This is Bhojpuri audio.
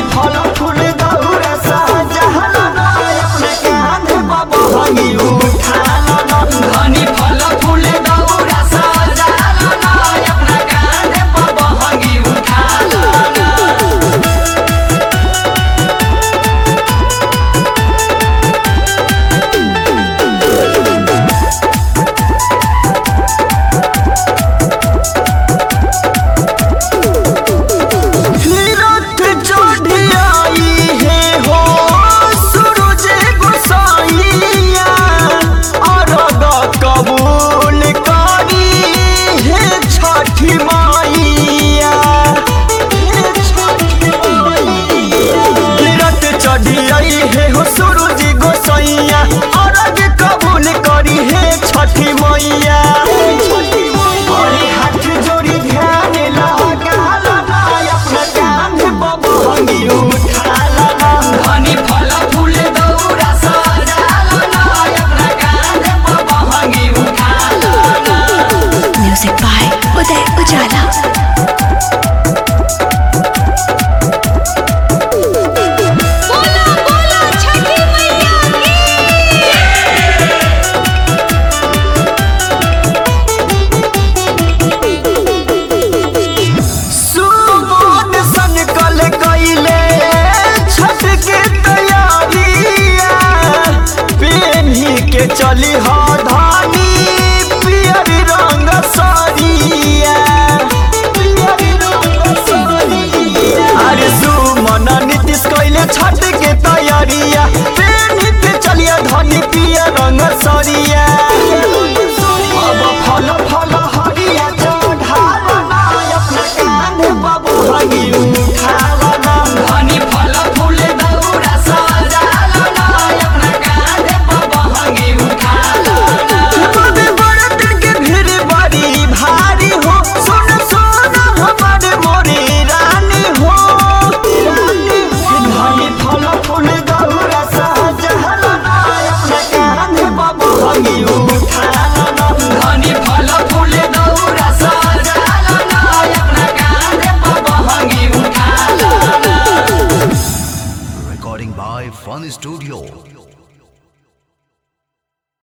फल फूल दौरा सहजहला ना अपने कांधे बाबा हगी उठाला ना धनी फल फूल दौरा सहजहला ना अपने कांधे बाबा हगी उठाला ना। छठी मैया अरे हाथ जोड़ी ध्यान लगाला ना अपना कांधे बाबा हगी उठाला ना धनी फल फूल दौरा सजाला ना अपना कांधे बाबा हगी उठाला ना। म्यूजिक बाय उदय उजाला। चली हो धानी पियर रंग साड़िया अरे सुमन नीतीश कैले छठ के तैयारिया पे चलिया धनी पियर रंग साड़िया अब फल फल हरिया चढ़ाला ना अपने कांधे बाबू हगी उठाला ना धनी फल फूल दौरा सजाला ना अपने कांधे बाबा हगी उठाला ना। बड़ी भारी हो सुन सुन हमारे मोरी रानी हो धनी फल फूल दौरा सहजहला ना अपने कांधे बाबू हगी उठाला ना धनी फल फूल दौरा सहजहला ना अपने कांधे बाबा हगी उठाला ना। Recording by Fun Studio.